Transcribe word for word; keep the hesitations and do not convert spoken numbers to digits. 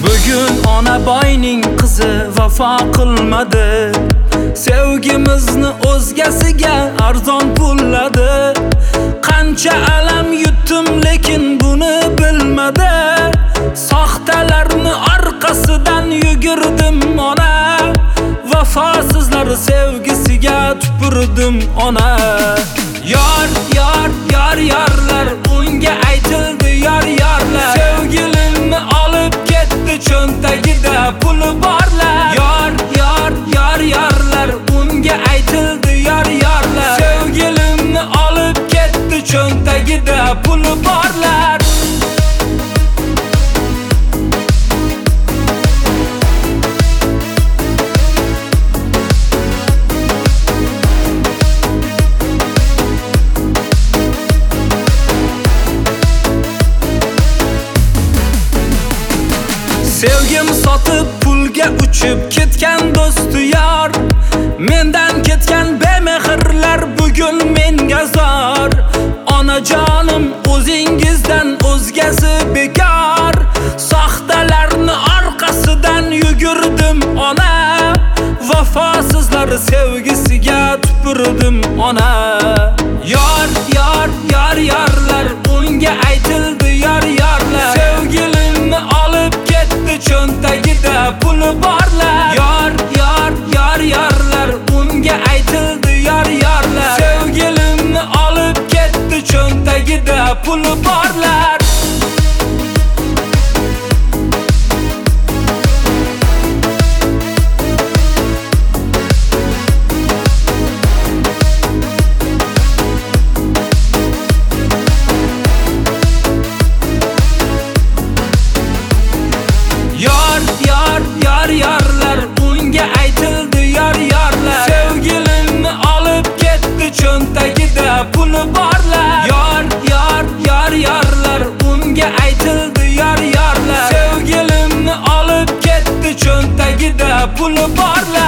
Bugun ona boyning qizi vafo qilmadi. Sevgimizni o'zgasiga arzon pulladi. Qancha alam yutdim lekin buni bilmadi. Soxtalarni orqasidan yugurdim ona. Vafosizlar sevgisiga tupurdim ona. Yor yor yor yorlar unga aytildi yor yorlar. Sevgilimni olib ketdi cho'ntagida puli borlar. Yor yor yor yorlar unga aytildi yor yorlar. Sevgilimni olib ketdi cho'ntagida puli borlar. Sevgim sotib pulga uchib ketgan do'sti yor. Mendan ketgan bemehrlar bugun menga zor. Onajonim o'zingizdan o'zgasi bekor. Soxtalarni orqasidan yugurdim ona. Vafosizlar sevgisiga tupurdim ona. Yor yor yor yorlar unga aytildi yor yorlar. Sevgilimni olib ketdi cho'ntagida puli borlar. Yor yor yor yorlar unga aytildi yor yorlar. Sevgilimni olib ketdi cho'ntagida puli borlar. Yor yor yor yorlar unga aytildi yor yorlar. Sevgilimni olib ketdi cho'ntagida puli borlar. Yor yor yor yorlar unga aytildi yor yorlar. Sevgilimni olib ketdi cho'ntagida puli borlar.